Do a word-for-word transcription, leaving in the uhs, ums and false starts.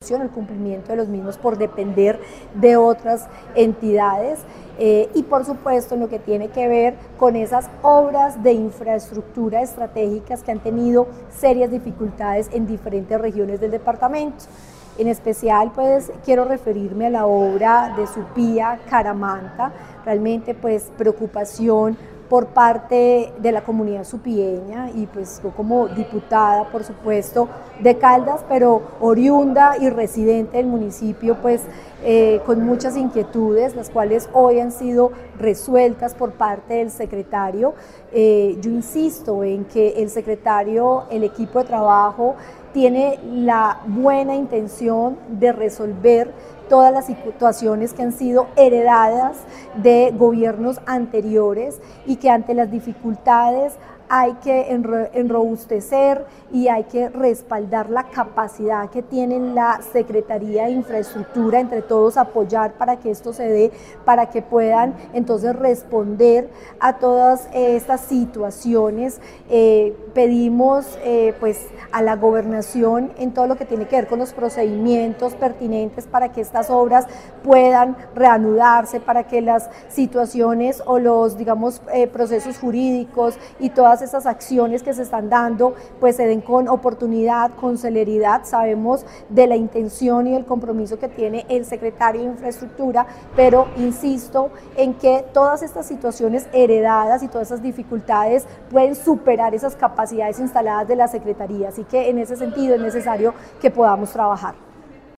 ejecución, el cumplimiento de los mismos por depender de otras entidades. Eh, y por supuesto en lo que tiene que ver con esas obras de infraestructura estratégicas que han tenido serias dificultades en diferentes regiones del departamento. En especial pues quiero referirme a la obra de Supía Caramanta, realmente pues preocupación por parte de la comunidad supieña y pues yo como diputada por supuesto de Caldas, pero oriunda y residente del municipio, pues eh, con muchas inquietudes, las cuales hoy han sido resueltas por parte del secretario. Eh, yo insisto en que el secretario, el equipo de trabajo, tiene la buena intención de resolver todas las situaciones que han sido heredadas de gobiernos anteriores y que ante las dificultades hay que enrobustecer y hay que respaldar la capacidad que tiene la Secretaría de Infraestructura, entre todos apoyar para que esto se dé, para que puedan entonces responder a todas estas situaciones. Eh, pedimos eh, pues a la gobernación en todo lo que tiene que ver con los procedimientos pertinentes para que estas obras puedan reanudarse, para que las situaciones o los digamos eh, procesos jurídicos y todas esas acciones que se están dando pues se den con oportunidad, con celeridad. Sabemos de la intención y el compromiso que tiene el secretario de Infraestructura, pero insisto en que todas estas situaciones heredadas y todas esas dificultades pueden superar esas capacidades instaladas de la Secretaría, así que en ese sentido es necesario que podamos trabajar.